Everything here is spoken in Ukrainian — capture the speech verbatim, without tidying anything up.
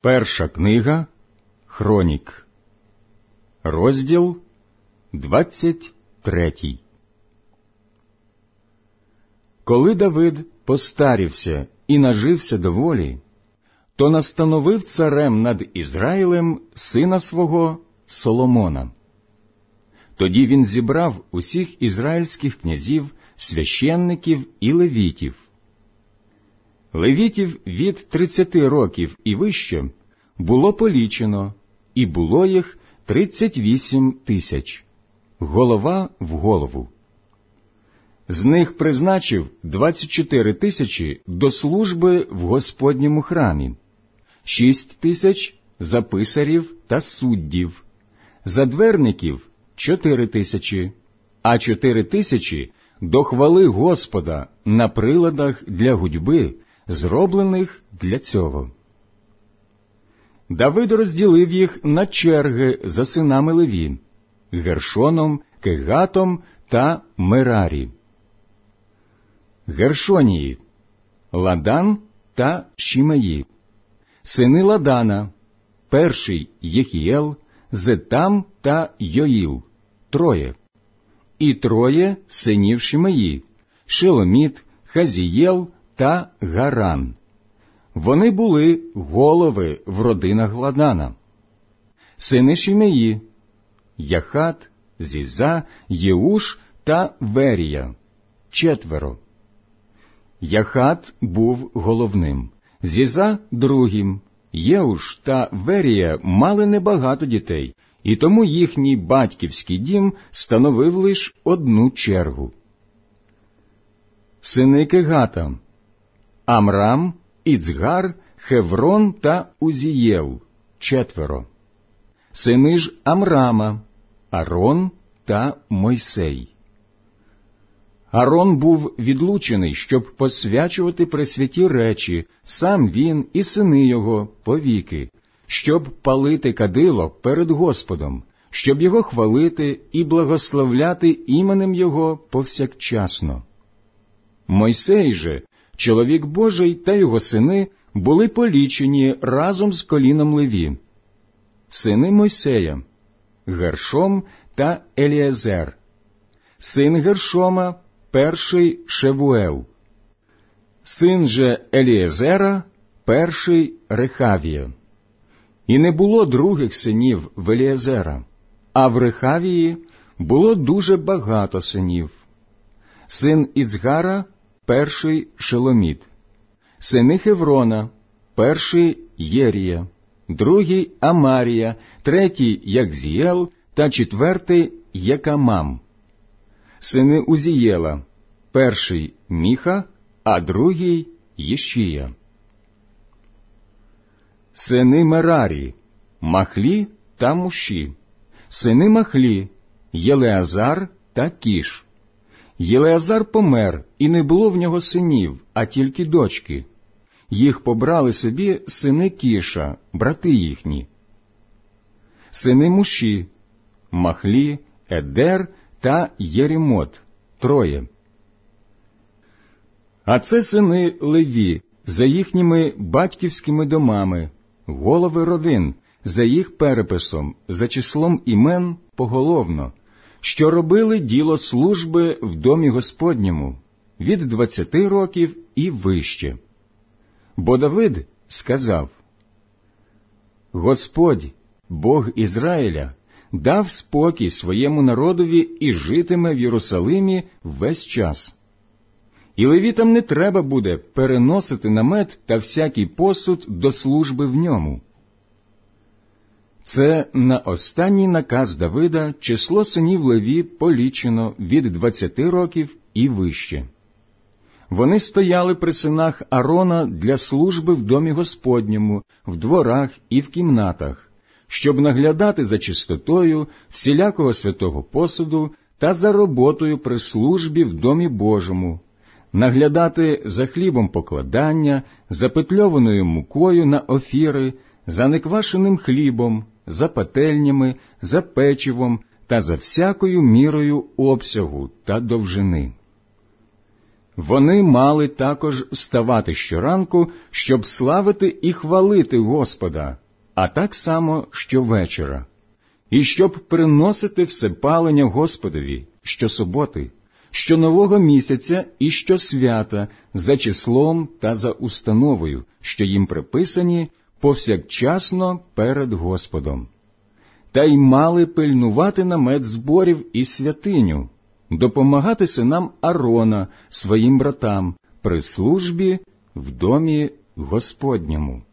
Перша книга Хронік, розділ двадцять третій. Коли Давид постарівся і нажився доволі, то настановив царем над Ізраїлем сина свого Соломона. Тоді він зібрав усіх ізраїльських князів, священників і левітів. Левітів від тридцяти років і вище було полічено, і було їх тридцять вісім тисяч, голова в голову. З них призначив двадцять чотири тисячі до служби в Господньому храмі, шість тисяч за писарів та суддів, за дверників чотири тисячі, а чотири тисячі до хвали Господа на приладах для гудьби, зроблених для цього. Давид розділив їх на черги за синами Леві – Гершоном, Кегатом та Мерарі. Гершонії – Ладан та Шімеї. Сини Ладана – перший Єхієл, Зетам та Йоїл – троє. І троє синів Шімеї – Шеломіт, Хазієл та Гаран. Вони були голови в родинах Ладана. Сини Шімеї – Яхат, Зіза, Єуш та Верія – четверо. Яхат був головним, Зіза – другим. Єуш та Верія мали небагато дітей, і тому їхній батьківський дім становив лише одну чергу. Сини Кегата – Амрам, Іцгар, Хеврон та Узієл – четверо. Сини ж Амрама – Арон та Мойсей. Арон був відлучений, щоб посвячувати пресвяті речі, сам він і сини його повіки, щоб палити кадило перед Господом, щоб його хвалити і благословляти іменем його повсякчасно. Мойсей же, чоловік Божий, та його сини були полічені разом з коліном Леві. Сини Мойсея – Гершом та Еліезер. Син Гершома – перший Шевуел. Син же Еліезера – перший Рехавія. І не було других синів в Еліезера, а в Рехавії було дуже багато синів. Син Іцгара – перший Шеломіт. Сини Хеврона – перший Єрія, другий Амарія, третій Якзієл та четвертий Єкамам. Сини Узієла – перший Міха, а другий Єшія. Сини Мерарі – Махлі та Муші. Сини Махлі – Єлеазар та Кіш. Єлеазар помер, і не було в нього синів, а тільки дочки. Їх побрали собі сини Кіша, брати їхні. Сини Муші – Махлі, Едер та Єрімот – троє. А це сини Леві за їхніми батьківськими домами, голови родин, за їх переписом, за числом імен поголовно, що робили діло служби в домі Господньому від двадцяти років і вище. Бо Давид сказав: «Господь, Бог Ізраїля, дав спокій своєму народові і житиме в Єрусалимі весь час. І левітам не треба буде переносити намет та всякий посуд до служби в ньому». Це на останній наказ Давида число синів Леві полічено від двадцяти років і вище. Вони стояли при синах Арона для служби в домі Господньому, в дворах і в кімнатах, щоб наглядати за чистотою всілякого святого посуду та за роботою при службі в домі Божому, наглядати за хлібом покладання, за петльованою мукою на офіри, за неквашеним хлібом, за пательнями, за печивом та за всякою мірою обсягу та довжини. Вони мали також ставати щоранку, щоб славити і хвалити Господа, а так само щовечора, і щоб приносити всепалення Господові щосуботи, щонового місяця і щосвята за числом та за установою, що їм приписані повсякчасно перед Господом. Та й мали пильнувати намет зборів і святиню, допомагати синам Аарона, своїм братам, при службі в домі Господньому.